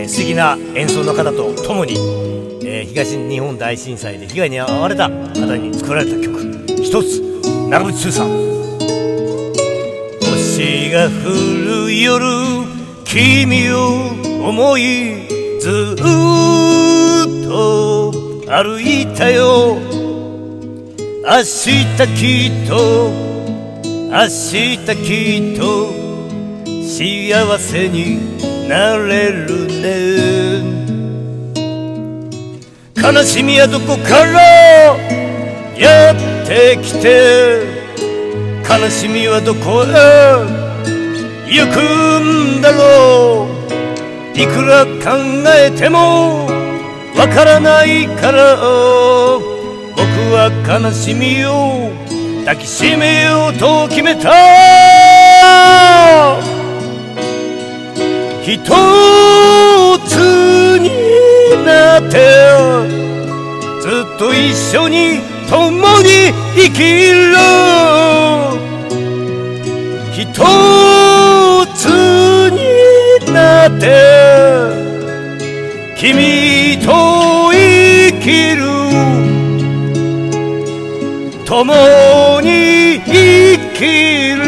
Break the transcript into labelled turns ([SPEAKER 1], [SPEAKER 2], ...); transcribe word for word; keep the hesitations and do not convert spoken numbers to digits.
[SPEAKER 1] ー、素敵な演奏の方とともに、えー、東日本大震災で被害に遭われた方に作られた曲一つ長渕剛さん。星が降る夜君を思いずっと歩いたよ。明日きっと明日きっと幸せになれるね。悲しみはどこからやってきて、悲しみはどこへ行くんだろう。いくら考えてもわからないから僕は悲しみを抱きしめようと決めた。一つになってずっと一緒に共に生きる。一つになって君と生きる。共に生きる。